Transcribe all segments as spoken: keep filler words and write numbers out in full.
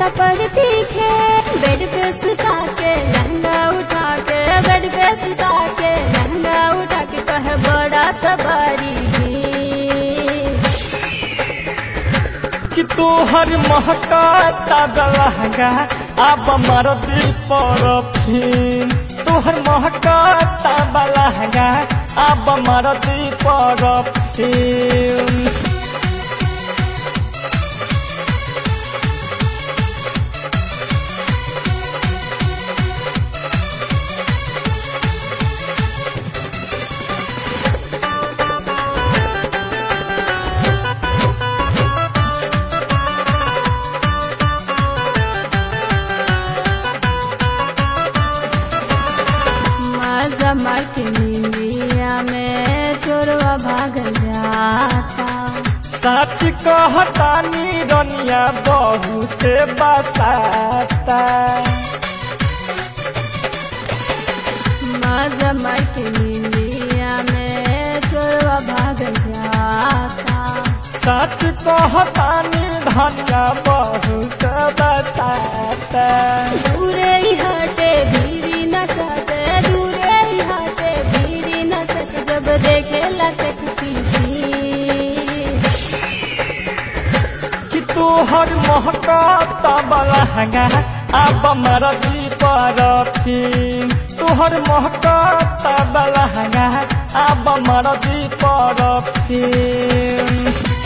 देता पर तीखे। बेड पे सुता के लहंगा उठा के, बेड पे सुता के लहंगा उठा के कहे बड़ा सवारी कि तोहर महकाता लहंगा अब मरदी परफ्यूम। तोहर महकाता लहंगा अब मरदी परफ्यूम। जमर के नीलिया में चोरवा भाग जाता। सच कहतानी रनिया बहुत बसाता। जमर के नीलिया में चोरवा भाग जाता। सच कहतानी धनिया बहुत बसाता। दूरे ही हटे भीरी न सटे, दूरे ही हटे भीरी न सटे जब देखेला सेक्सी सीन। कि तोहर महकाता लहंगा अब मरदी परफ्यूम। तोहर महकाता लहंगा अब मरदी परफ्यूम।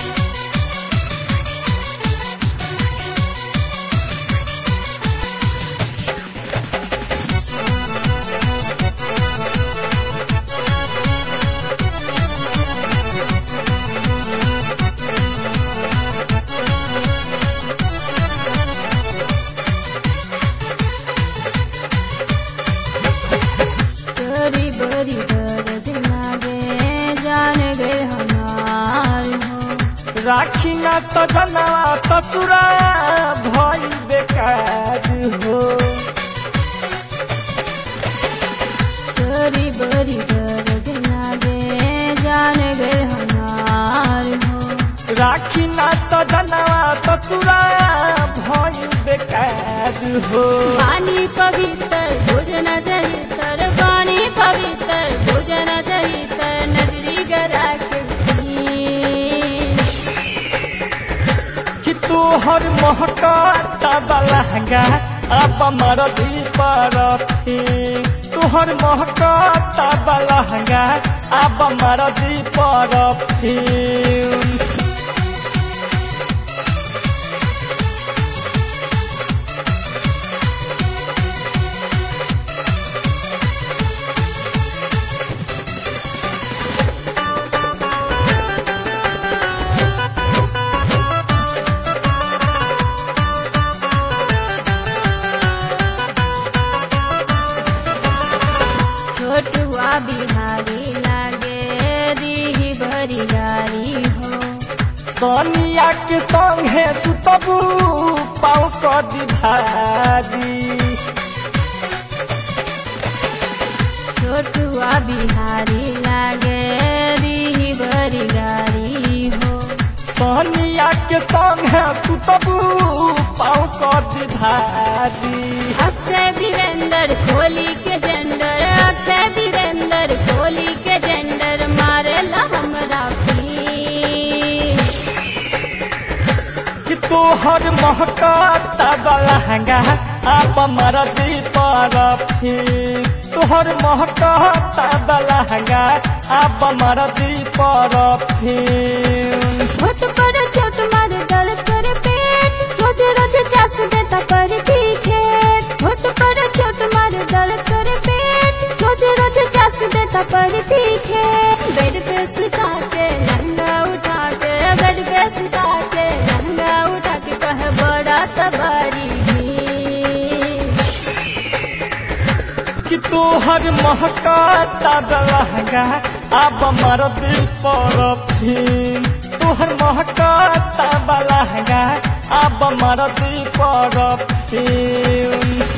बड़ी बड़ी दर्द लागे जान गए हमार हो। राखी न सजना ससुरा भई बेकार हो। बड़ी बड़ी दर्द लागे जान गए हमार हो। राखी न सजना ससुरा भई बेकार हो। पानी पवित्र भोजन चरित्र, पानी पवित्र भोजन चरित्र नजरी गरा के कि तोहर महकाता लहंगा अब मरदी परफ्यूम। तोहर महकाता लहंगा अब मरदी परफ्यूम। छोटुआ बिहारी लागे दी भरी गारी हो। सोनिया के संगे सुतबू पाँव कदी भारी। छोटुआ बिहारी लागे दी भरी गारी हो। सोनिया के संगे सुतबू पाँव कदी भारी। अक्षय वीरेंद्र खोली के जेंडर, अक्षय वीरेंद्र खोली के जेंडर मारेला हमरा पीस। कि तोहर महकाता लहंगा अब मरदी परफ्यूम। तोहर महकाता लहंगा अब मरदी परफ्यूम। होठ पर चोट मार दर्द कर पेट, रोज रोज चास देता पर तीखे। होठ पर चोट मार दर्द कर पेट, रोज रोज चास देता पर तीखे। बेड पे सुता के लहंगा उठा के, बेड पे सुता के लहंगा उठा के कहे बड़ा सवारी कि तोहर महकाता लहंगा अब मरदी परफ्यूम। तोहर महकाता लहंगा अब मरदी परफ्यूम।